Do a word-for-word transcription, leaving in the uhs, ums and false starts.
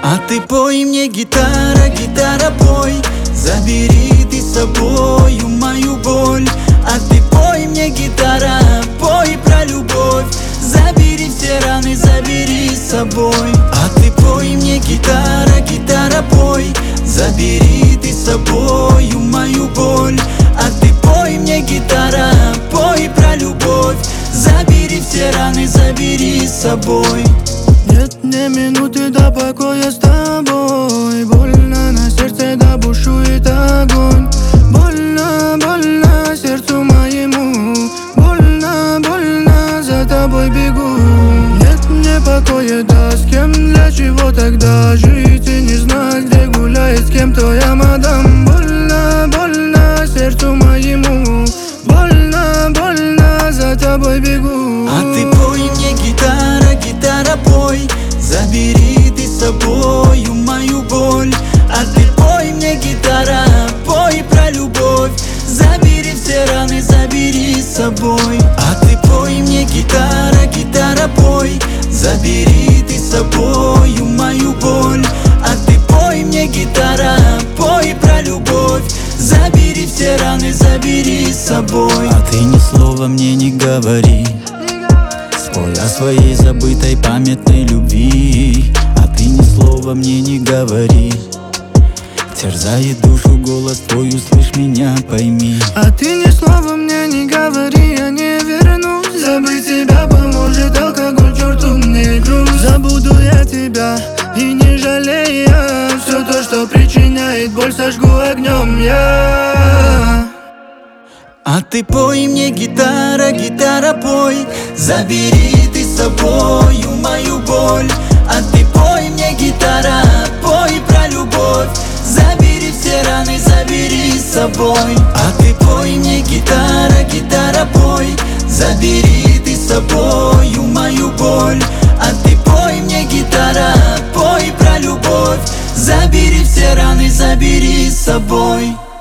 А ты пой мне, гитара, гитара, пой. Забери ты с собою мою боль. А ты пой мне, гитара, пой про любовь. Забери все раны, забери с собой. А ты пой мне, гитара, гитара, пой. Забери ты с собою мою боль. А ты пой мне, гитара, пой про любовь. Забери все раны, забери с собой. Нет мне минуты до покоя с тобой. Больно на сердце, да бушует огонь. Больно, больно сердцу моему. Больно, больно за тобой бегу. Нет мне покоя, да с кем, для чего тогда жить и не знать, где гуляет с кем твоя мадам. Больно, больно сердцу моему. Больно, больно за тобой бегу. А ты пой мне, гитара, гитара, пой. Забери ты с собою мою боль. А ты пой мне, гитара, пой про любовь. Забери все раны, забери с собой. А ты пой мне, гитара, гитара, пой. Забери ты с собою мою боль. А ты пой мне, гитара, пой про любовь. Забери все раны, забери с собой. А ты ни слова мне не говори. Спой о своей забытой памятной любви. А ты ни слова мне не говори. Терзает душу голос твой, услышь меня, пойми. А ты ни слова мне не говори, я не вернусь. Забыть тебя поможет алкоголь, черту мне груз. Забуду я тебя и не жалея. Все то, что причиняет боль, сожгу огнем я. А ты пой мне, гитара, гитара, пой. Забери ты с собою мою боль. А ты пой мне, гитара, пой про любовь. Забери все раны, забери с собой. А ты пой мне, гитара, гитара, пой. Забери ты с собою мою боль. А ты пой мне, гитара, пой про любовь. Забери все раны, забери с собой.